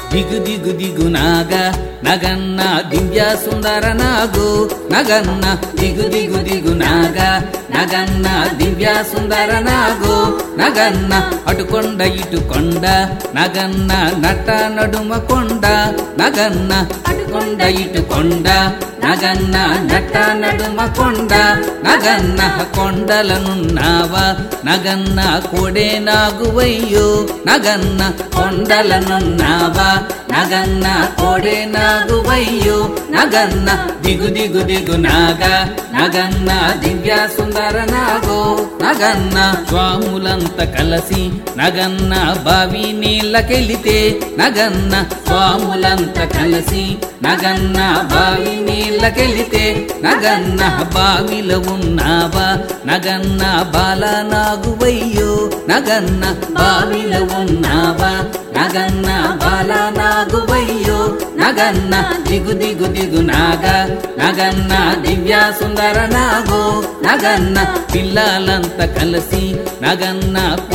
దిగు దిగు దిగు నాగ నగన్న దివ్య సుందర నాగు నగన్న దిగు దిగు దిగు నాగ నగన్న దివ్య సుందర నాగు నగన్న అటుకొండ ఇటుకొండ నగన్న నట నడుమ కొండ నగన్న అటుకొండ ఇటుకొండ నగన్న నట నడుమ కొండ నగన్న కొండలనున్నావా నగన్న కోడే నాగువయ్యో నగన్న కొండలనున్నావా నగన్న కోడే నాగువయ్యో నగన్న దిగు దిగు దిగు నాగ నగన్న దివ్య సుందర నాగో నగన్న స్వాములంత కలసి నగన్న బావి నీళ్ళకెళితే నగన్న స్వాములంత కలసి నగన్న బావి నీళ్ళకెళితే నగన్న బావిలో ఉన్నావా నగన్న బాల నాగువయ్యో నగన్న బావిలో ఉన్నావా నగన్న బాల నాగువయ్యో నగన్న దిగు దిగు దిగు నాగ నగన్న దివ్య సుందర నాగో నగన్న పిల్లలంత కలిసి నగన్న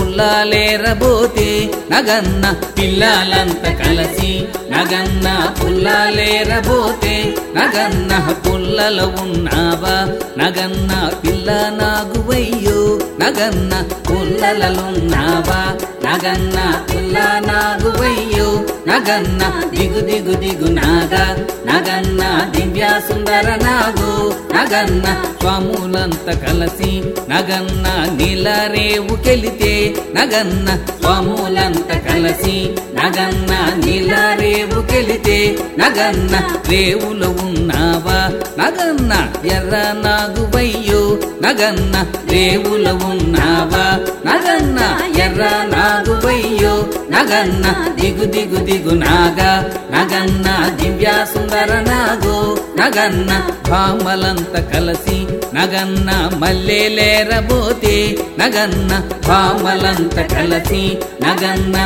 పుల్లాలేరబోతే నగన్న పిల్లలంత కలిసి నగన్న పుల్లాలేరబోతే నగన్న పుల్లలో ఉన్నావా నగన్న పిల్ల నాగువయ్యో నగన్న పుల్లలలున్నావా నగన్న పుల్ల నాగువయ్యో నగన్న దిగు దిగు దిగు నాగ నగన్న దివ్య సుందర నాగు నగన్న స్వాములంత కలసి నగన్న నీలరేవుకెళితే నగన్న స్వాములంత కలసి నగన్న నీలరేవుకెళితే నగన్న రేవులో ఉన్నావా నగన్న ఎర్ర నాగువయ్యో నగన్న రేవులో ఉన్నావా నగన్న ఎర్ర నాగువయ్యో నగన్న దిగు దిగు దిగు నాగ నగన్న దివ్య సుందర నాగో నగన్న భామలంత కలసి నగన్న మల్లెలేరబోతే నగన్న భామలంత కలసి నగన్న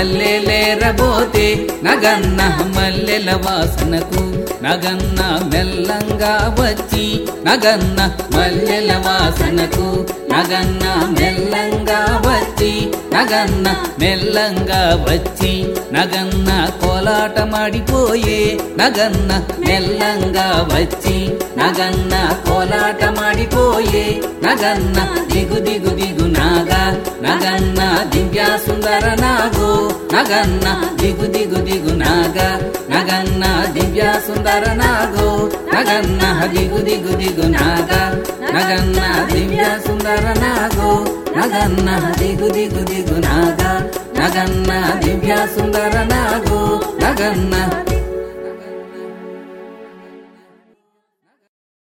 మల్లెలేరబోతే నగన్న మల్లెల వాసనకు నగన్న మెల్లంగా వచ్చి నగన్న మల్లెల వాసనకు నగన్న మెల్లంగా వచ్చి నగన్న మెల్లంగా వచ్చి నగన్న కోలాటమాడిపోయే నగన్న మెల్లంగా వచ్చి నగన్న కోలాటమాడిపోయే నగన్న దిగు దిగు దిగు నాగ నగన్న దివ్య సుందర నాగో నగన్న దిగు దిగు దిగు నాగ నగన్న దివ్య సుందర నాగో నగన్న దిగు దిగు దిగు నాగ నగన్న దివ్య సుందర నాగో నగన్న దిగు దిగు దిగు నాగ నగన్న దివ్య సుందర నాగో నగన్న